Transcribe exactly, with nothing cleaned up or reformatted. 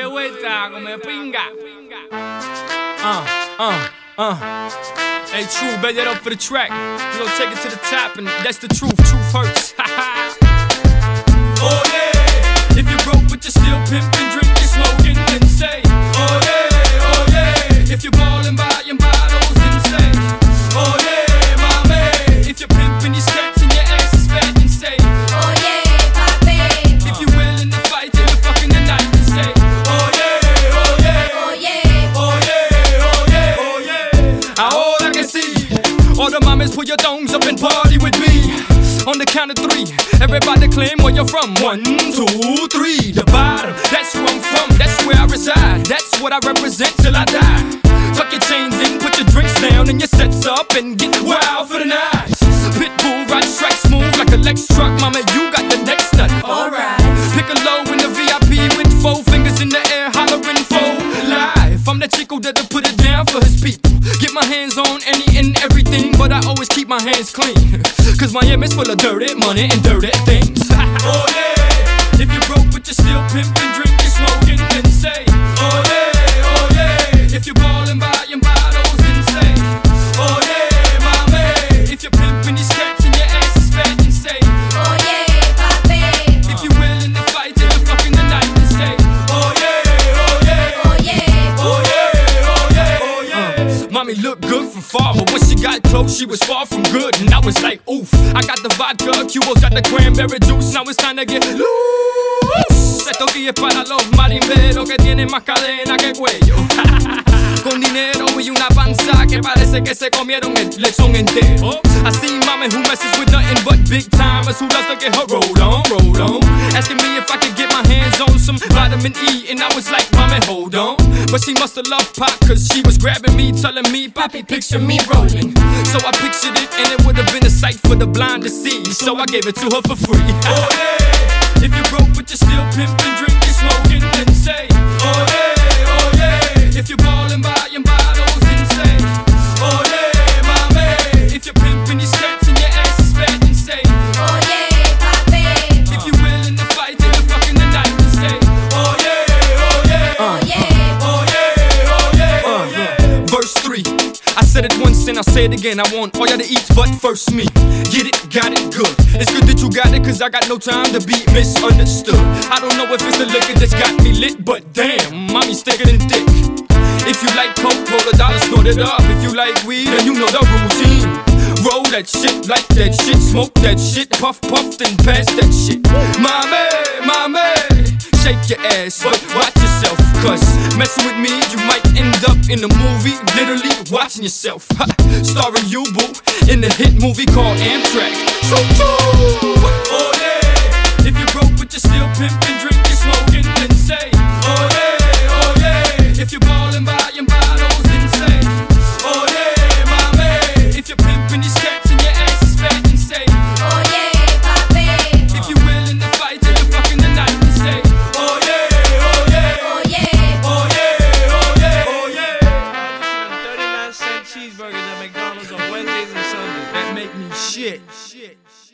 vuelta, come pinga. Uh, uh, uh. Hey, True, bet that up for the track. We gon' take it to the top, and that's the truth. Truth hurts. Oh yeah. If you're broke but you're still pimping, drinking, smoking, then say, oh yeah, oh yeah. If you're ballin', buying bottles, then say, oh yeah, my man. If you're pimping your stats and your ass is fat, then say, oh yeah, papi. If you're willing to fight till the fucking the night, then say, oh yeah, oh yeah, Oh yeah, oh yeah, oh yeah, oh yeah. Ahora que sí, all the mamas put your thongs up and party with me. On the count of three, everybody claim where you're from. One, two, three. The bottom, that's where I'm from, that's where I reside. That's what I represent till I die. Tuck your chains in, put your drinks down and your sets up and get wild for the night. Pitbull, ride strike smooth like a Lex truck. Mama, you got the next nut. alright. Pick a low in the V I P with four fingers in the air, hollering for life. I'm the chico that'll put it down for his people. Get my hands on any and everything, but I always keep my hands clean. Cause Miami's full of dirty money and dirty things. Oh yeah. If you're broke but you're still pimping, drinking, smoking, then say, oh yeah, oh yeah. If you're ballin', buying bottles, then say, oh yeah, my man. If you're pimping your stats and your ass is fat, then say, Oh yeah, papi. if you're willing to fight till the fucking the night, then say, oh yeah, oh yeah. Oh yeah, Oh yeah, oh yeah, oh yeah. Uh, mommy looked good from far, but when she got close, she was far from good. And I was like, oof. I got the vodka, Cubo's got the cranberry juice. Now it's time to get loose. Esto aquí es para los marimberos que tienen más cadena que cuello. Con dinero y una panza que parece que se comieron el lechón entero. I see mama who messes with nothing but big timers who does to get her roll on, roll on. Asking me if I could get my hands on some vitamin E, and I was like, mommy, hold on. But she must have loved pop, cause she was grabbing me, telling me, Papi, picture me rolling. So I pictured it, and it would have been a sight for the blind to see. So I gave it to her for free. Oh yeah. If you're broke but you're still pimping, drinking, smoking, then say, oh yeah, oh yeah. If you're ballin', buying bottles, then say, oh yeah, my man. If you're pimping your stats and your ass is fat, then say, oh yeah, papi. if you're willing to fight till the fucking the night, then say, oh yeah, oh yeah, Oh yeah, oh yeah, oh yeah, oh yeah. Verse three. I said it once and I'll say it again. I want all y'all to eat, but first me. Get it, got it, good. It's good that you got it, cause I got no time to be misunderstood. I don't know if it's the liquor that's got me lit, but damn, mommy's thicker than thick. If you like coke, roll a dollar, snort it up. If you like weed, then you know the routine. Roll that shit, like that shit, smoke that shit, puff, puff, then pass that shit. Mommy, mommy, shake your ass, but watch yourself, cause messing with me, you might end up in a movie, literally watching yourself. Ha, starring you, boo, in the hit movie called Amtrak. Choo-choo! Oh yeah, if you're broke but you're still pimping, drinking, smoking, then say, oh yeah, oh yeah. If you're ballin', buying bottles, then say, oh yeah, my man. If you're pimping your stats and your ass is fat, then say, oh yeah, papi. if you're willing to fight till the fucking the night, then say, oh yeah, oh yeah, Oh yeah, oh yeah, oh yeah, oh yeah. thirty-nine cent cheeseburgers at McDonald's on Wednesdays and Sundays. That make me shit.